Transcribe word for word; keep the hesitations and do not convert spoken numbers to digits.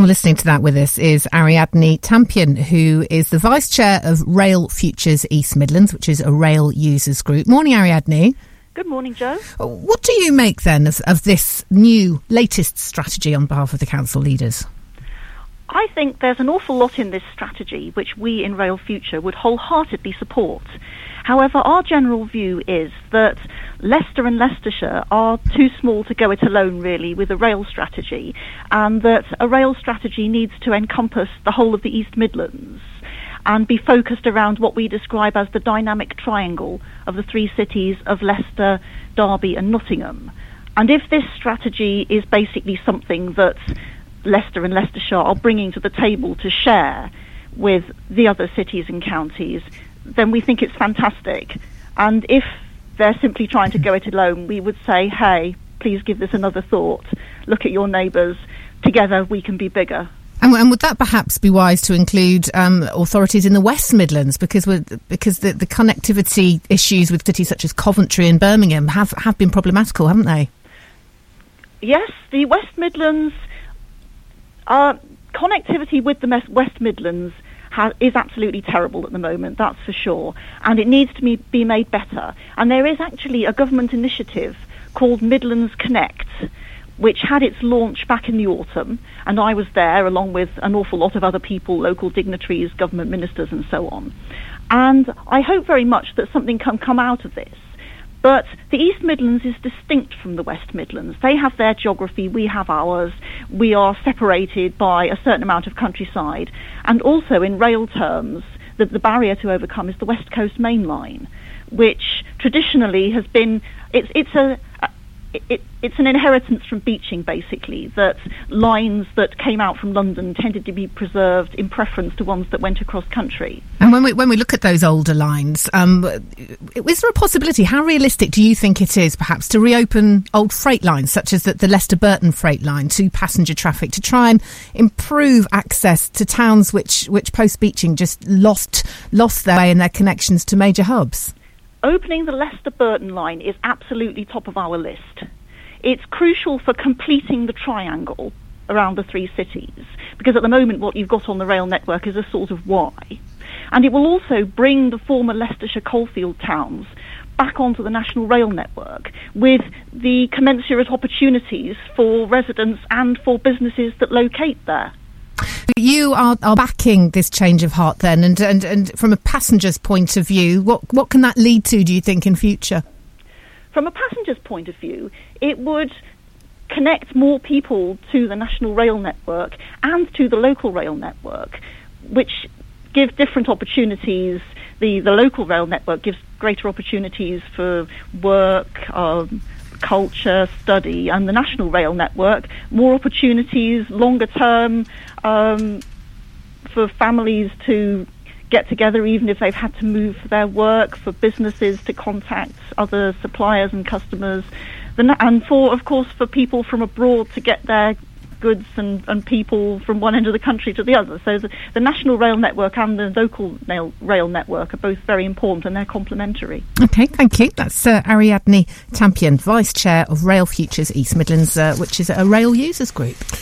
Well, listening to that with us is Ariadne Tampion, who is the Vice Chair of Rail Futures East Midlands, which is a rail users group. Morning, Ariadne. Good morning, Jo. What do you make then of, of this new, latest strategy on behalf of the council leaders? I think there's an awful lot in this strategy which we in Rail Future would wholeheartedly support. However, our general view is that Leicester and Leicestershire are too small to go it alone, really, with a rail strategy, and that a rail strategy needs to encompass the whole of the East Midlands and be focused around what we describe as the dynamic triangle of the three cities of Leicester, Derby and Nottingham. And if this strategy is basically something that Leicester and Leicestershire are bringing to the table to share with the other cities and counties, then we think it's fantastic. And if they're simply trying to go it alone, we would say, hey, please give this another thought. Look at your neighbours. Together we can be bigger. And, and would that perhaps be wise to include um, authorities in the West Midlands, because we're, because the, the connectivity issues with cities such as Coventry and Birmingham have, have been problematical, haven't they? Yes, the West Midlands, uh, connectivity with the West Midlands ha- is absolutely terrible at the moment, that's for sure, and it needs to be, be made better. And there is actually a government initiative called Midlands Connect, which had its launch back in the autumn, and I was there along with an awful lot of other people, local dignitaries, government ministers and so on. And I hope very much that something can come out of this. But the East Midlands is distinct from the West Midlands. They have their geography, we have ours. We are separated by a certain amount of countryside. And also in rail terms, the, the barrier to overcome is the West Coast Main Line, which traditionally has been, it's, it's a, a It, it's an inheritance from Beeching, basically, that lines that came out from London tended to be preserved in preference to ones that went across country. And when we when we look at those older lines, um, is there a possibility, how realistic do you think it is, perhaps, to reopen old freight lines, such as the, the Leicester-Burton freight line, to passenger traffic, to try and improve access to towns which, which post-Beeching just lost, lost their way and their connections to major hubs? Opening the Leicester-Burton line is absolutely top of our list. It's crucial for completing the triangle around the three cities, because at the moment what you've got on the rail network is a sort of Y. And it will also bring the former Leicestershire coalfield towns back onto the national rail network with the commensurate opportunities for residents and for businesses that locate there. You are, are backing this change of heart then, and, and, and from a passenger's point of view, what, what can that lead to, do you think, in future? From a passenger's point of view, it would connect more people to the national rail network and to the local rail network, which give different opportunities. The, the local rail network gives greater opportunities for work, um, culture, study, and the national rail network more opportunities longer term um, for families to get together even if they've had to move for their work, for businesses to contact other suppliers and customers, and for, of course, for people from abroad to get their goods and, and people from one end of the country to the other. So the, the national rail network and the local rail, rail network are both very important, and they're complementary. OK, thank you. That's uh, Ariadne Tampion, Vice Chair of Rail Futures East Midlands, uh, which is a rail users group.